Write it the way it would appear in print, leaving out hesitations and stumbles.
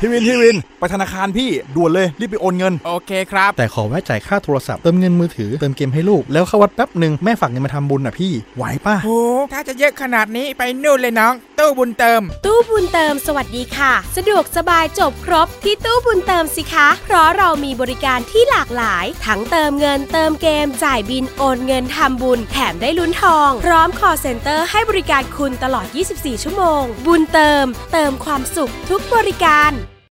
พี่วินไปธนาคารพี่ด่วนเลยรีบไปโอนเงินโอเคครับแต่ขอแวะจ่ายค่าโทรศัพท์เติมเงินมือถือเติมเกมให้ลูกแล้วเข้าวัดแป๊บนึงแม่ฝากเงินมาทำบุญพี่ไหวป่ะโอ้ถ้าจะเยอะขนาดนี้ไปนู่นเลยน้องตู้บุญเติมตู้บุญเติมสวัสดีค่ะสะดวกสบายจบครบที่ตู้บุญเติมสิคะเพราะเรามีบริการที่หลากหลายทั้งเติมเงินเติมเกมจ่ายบินโอนเงินทำบุญแถมได้ลุ้นทองพร้อม call center ให้บริการคุณตลอด24ชั่วโมงบุญเติมความสุขทุกบริการ